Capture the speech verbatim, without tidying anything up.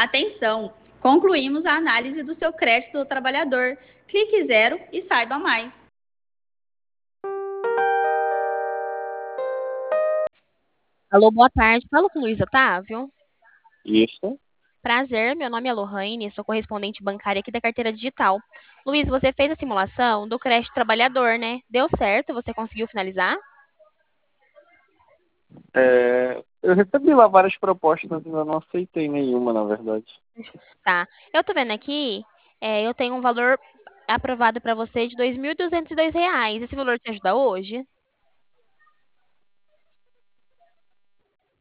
Atenção! Concluímos a análise do seu crédito do trabalhador. Clique zero e saiba mais. Alô, boa tarde. Falo com o Luiz Otávio. Isso. Prazer, meu nome é Lohane, sou correspondente bancária aqui da carteira digital. Luiz, você fez a simulação do crédito trabalhador, né? Deu certo? Você conseguiu finalizar? É, eu recebi lá várias propostas, mas ainda não aceitei nenhuma, na verdade. Tá. Eu tô vendo aqui, é, eu tenho um valor aprovado para você de dois mil duzentos e dois reais. Esse valor te ajuda hoje?